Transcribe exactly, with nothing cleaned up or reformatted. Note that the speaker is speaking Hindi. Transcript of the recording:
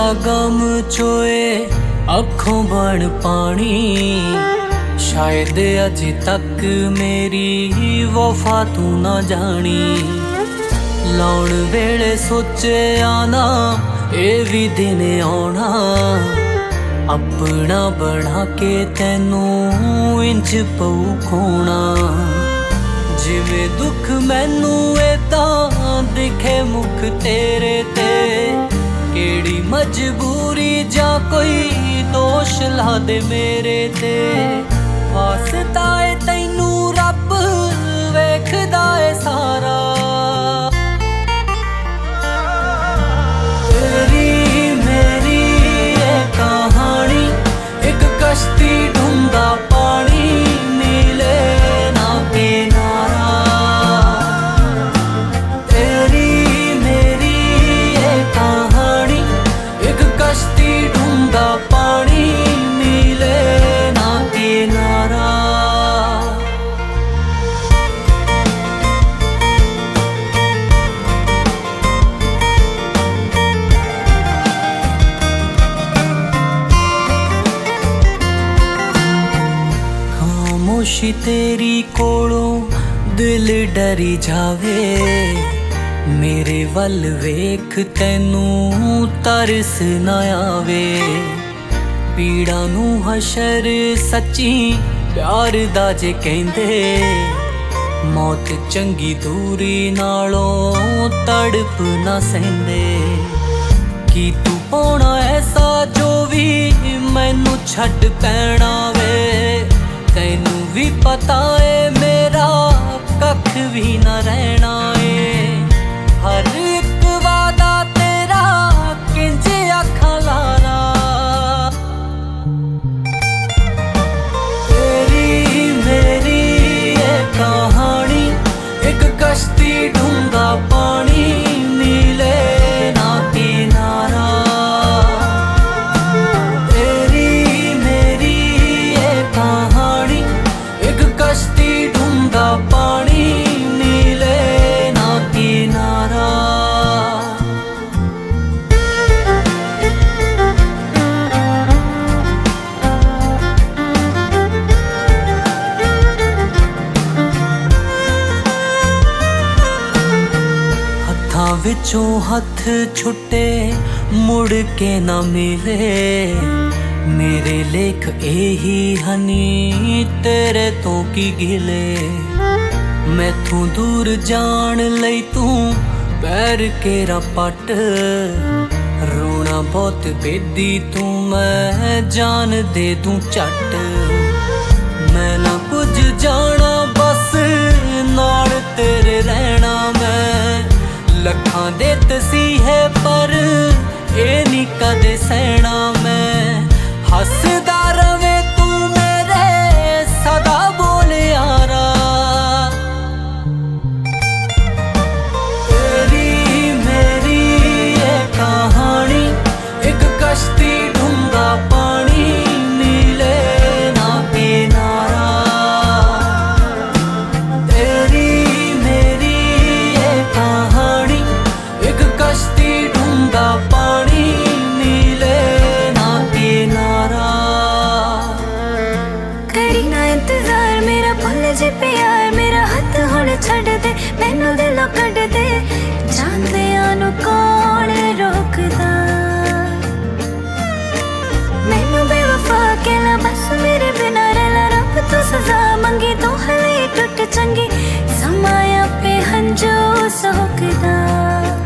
गम चोए अखों बन पानी, शायद अज तक मेरी वफा तू ना जानी। लाउण वेले सोचे आना ए भी दिन आना, अपना बना के तेनू इंच पऊ खोना। जिवें दुख मैनू एदां दिखे मुख तेरे ते, केड़ी मजबूरी जा कोई दोष ला दे मेरे ते। वास्ता ए तैनू रब वेखदा ए सारा, तेरी मेरी ए कहानी एक कश्ती ढूंढा पानी, नीले ना किनारा। तेरी मेरी ए कहानी एक कश्ती ढूंढा पानी, नीले ना किनारा। खामोशी तेरी कोलों दिल डरी जावे, मेरे वल वेख तैनू तरस ना आवे। पीड़ा नू हशर सच्ची प्यार दा जे कहंदे, मौत चंगी दूरी नालों तड़प ना सहिंदे। की तू पाउणा ऐसा जो भी मैनू छड्ड पैणा वे, तैनू भी पता है मेरा कख भी ना रहना है। हर एक वादा तेरा किंज आखा लारा, तेरी मेरी ये कहानी एक कश्ती ढूंढा पानी, नीले ना किनारा। तेरी मेरी ये कहानी एक कश्ती ढूंढा पानी, नीले ना किनारा। हत्थां विचों हथ छुट्टे मुड़ के ना मिले, मेरे लेख यही हनी तेरे तो की गिले। मैथों दूर जान लई तू पैर केरा पट, रोना बहुत बेदी तू मैं जान दे दूं चट। मैं ना कुछ जाना बस नाल तेरे रहना मैं, लखां दे तसीहे पर ए नी कदे सहना मैं। हसदा रवे तू मेरे सदा बोल यारा, तेरी मेरी ये कहानी एक कश्ती ढूंढा पानी, नीले ना किनारा। तेरी मेरी ये कहानी एक कश्ती ढूंढा पानी, नीले ना किनारा। करीना इंतजार मेरा भुल जे प्यार, मेरा हथ हुण छड्ड दे मैनू दिलों कढ दे। जांदियां नू कौन रोकदा, मैनू बेवफा कहला बस मेरे बिना रहला। रब तो सजा मंगी तो हले टुट चंगी, समाया पे हंजू सोकदा।